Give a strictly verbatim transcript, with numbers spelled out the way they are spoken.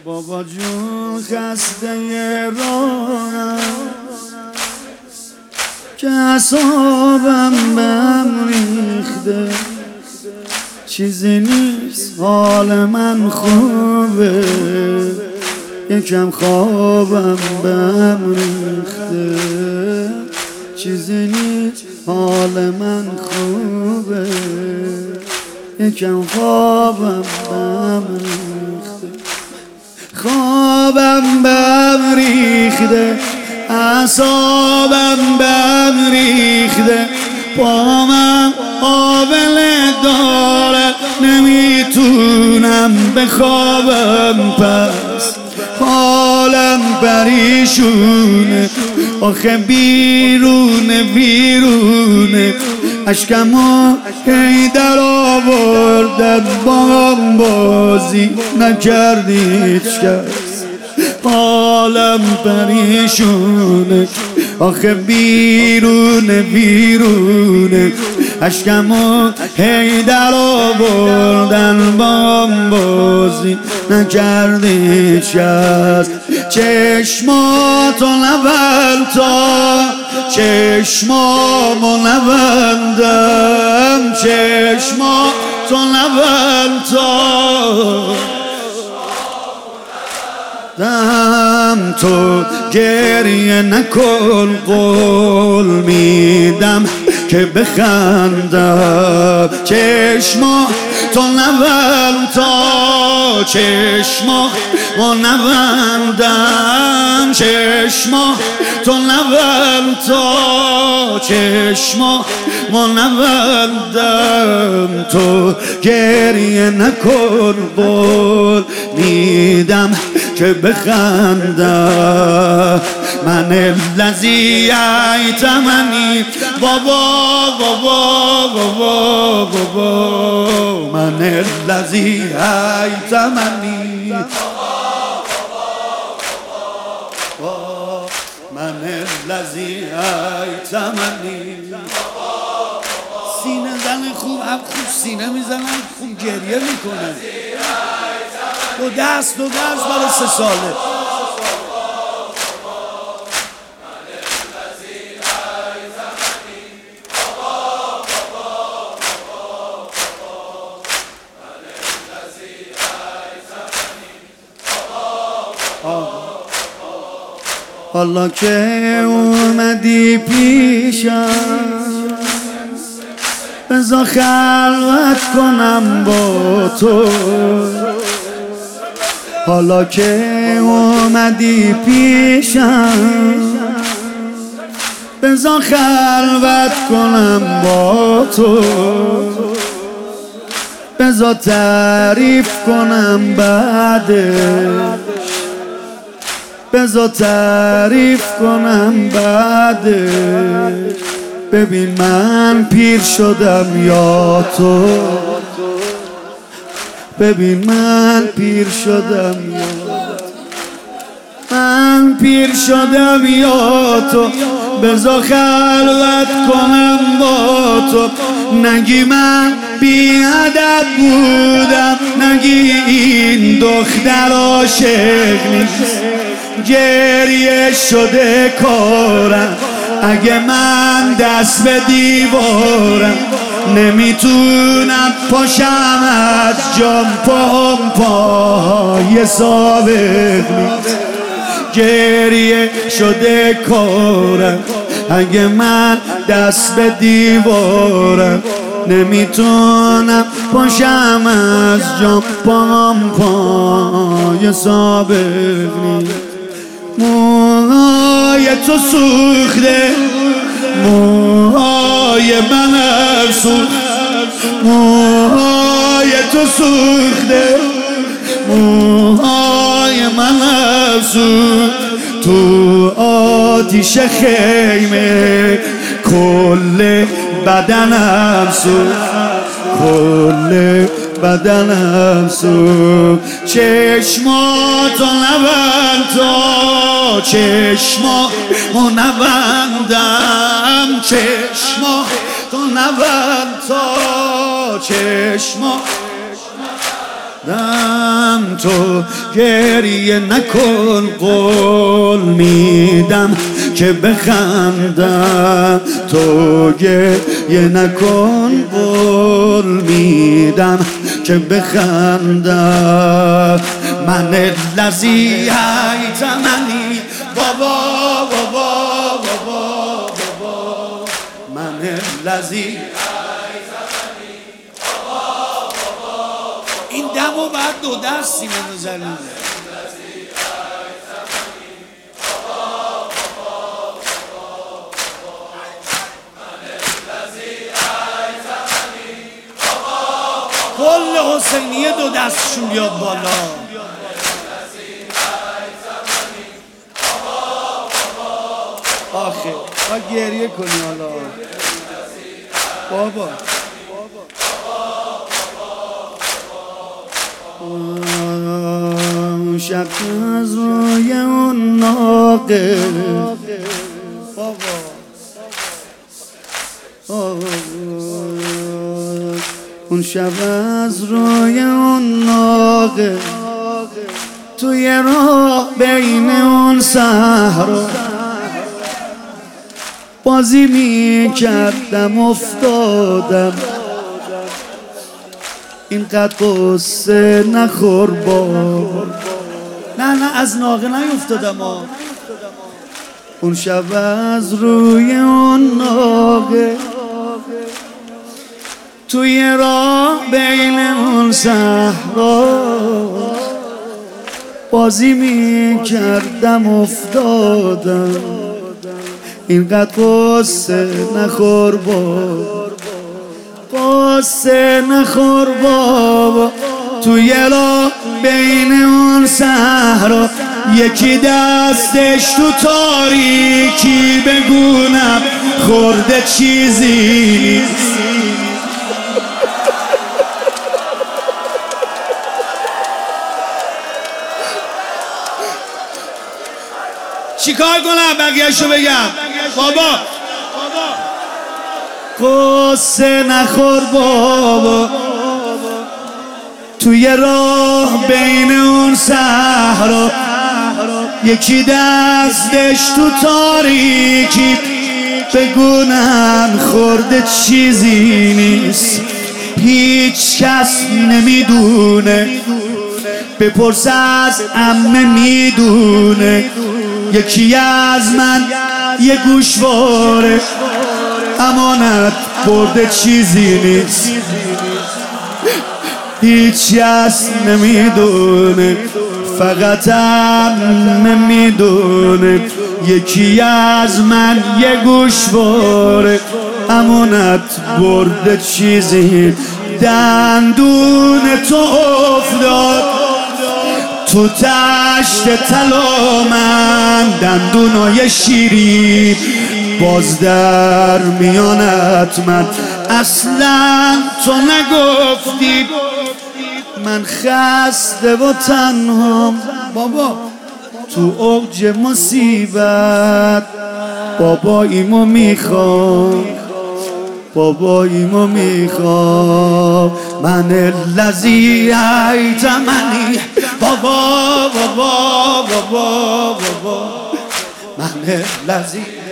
بابا جون خسته رانم که اعصابم بهم ریخته، چیزی نیست حال من خوبه، یکم خوابم بهم ریخته، چیزی نیست حال من خوبه، یکم خوابم بهم ریخته، خوابم بهم ریخته، اعصابم بهم ریخته، پامم آبله داره، نمیتونم بخوابم، پس حالم پریشونه، آخه بیرونه بیرونه، اشکمو هی در آوردن، با هم بازی نکردید کس، حالم پریشونه، آخه بیرونه بیرونه، اشکمو هی در آوردن، با هم بازی نکردید کس، چشماتو نبند تا چشمامو نبندم، چشماتو نبند تا دم، تو گریه نکن قول میدم که بخندم، چشما تو نبند تا چشما و نبندم، چشما تو نبند تا چشما و نبندم، تو گریه نکن قول میدم که بخندم، من الذی ایتمنی بابا بابا بابا بابا، من الذی ایتمنی من الذی ایتمنی. سینه زن خوب هم خوب سینه میزنن، خوب گریه میکنن، دو دست دو دست برای سه ساله. حالا که اومدی پیشم، بذار خلوت کنم با تو، حالا که اومدی پیشم، بذار خلوت کنم با تو، بذار تعریف کنم بعدش، بذار تعریف کنم بعدش، ببین من پیر شدم یا تو، ببین من پیر شدم یا من پیر شدم یا تو، بذار خلوت کنم با تو، نگی من بی ادب بودم، نگی این دختر عاشق نیست، گریه شده کارم، اگه من دست به دیوارم، نمیتونم پاشم از جام، پام پای سابق نیست، گریه شده کارم، اگه من دست به دیوارم، نمیتونم پاشم از جام، پام پای سابق نیست، موهای تو سوخته، موهای من سوخت، موهای تو سوخته، موهای من سوخت، تو آتیش خیمه کل بدنم سوخت، کل بدنم سوخت، چشماتو نبند تا چشماتو نبندم، چشماتو نبند تا چشما دم تو گریه نکن قول میدم که بخندم تو گریه نکن قول میدم که بخندم من الذی ایتمنی بابا بابا بابا بابا من الذی این دمو بعد دو دست سینه بزنیم کل حسینیه دو دستشون بیاد بالا آخه با گریه کنی حالا بابا شب از روی اون ناقه بابا اون شب از روی اون ناقه توی راه بین اون صحرا بازی می کردم افتادم اینقدر قصه نخور بابا نه نه از ناقه نیفتادم ها اون شب از روی اون ناقه توی راه بین اون صحرا بازی می کردم افتادم اینقدر قصه نخور بابا قصه نخور بابا توی راه بین اون صحرا یکی دستش تو تاریکی بگونم خورده چیزی چیکار کنم بقیه‌شو بگم بابا قصه نخور بابا توی راه بین اون صحرا یکی دستش تو تاریکی بگونن خورده چیزی نیست هیچ کس نمیدونه بپرس از عمه میدونه یکی از من یه گوشواره امانت برده چیزی نیست هیچ کس نمیدونه فقط عمه میدونه یکی از من یه گوشواره امانت برده چیزی دندون تو افتاد تو تشت طلا من دندونای شیرین باز در میانت من اصلا تو نگفتی من خسته و تنهام بابا تو اوج مصیبت باباییمو میخوام باباییمو میخوام من الذی ایتمنی بابا بابا بابا بابا من الذی